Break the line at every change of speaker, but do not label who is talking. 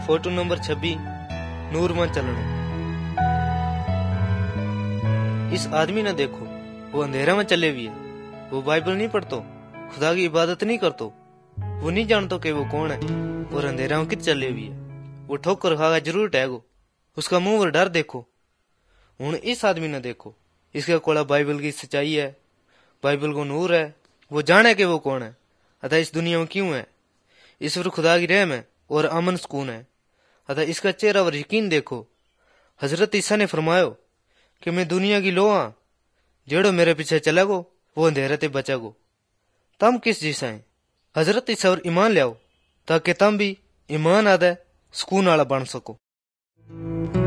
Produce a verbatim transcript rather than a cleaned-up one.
Photo number छब्बीस नूर में चलना। इस आदमी ने देखो, वो अंधेरा में चले हुए है। वो बाइबल नहीं पढ़तो, खुदा की इबादत नहीं करतो, वो नहीं जानतो कि वो कौन है और अंधेरा में कित चले हुए है। वो ठोकर खागा जरूर टैगो। उसका मुंह और डर देखो। हूं इस आदमी ने देखो, इसका कोला बाइबल की सच्चाई है, बाइबल को नूर है। वो जाने के वो कौन है, अतः इस दुनिया में क्यों है। ईश्वर खुदा की रहम है और अमन सुकून है। अतः इसका चेहरा और यकीन देखो। हजरत ईसा ने फरमायो कि मैं दुनिया की लो हाँ, जेड़ो मेरे पीछे चलेगो वो अंधेरे ते बचेगो। तम किस जैसा है? हजरत ईसा और ईमान ले आओ, ताकि तम भी ईमान आदे सुकून वाला बन सको।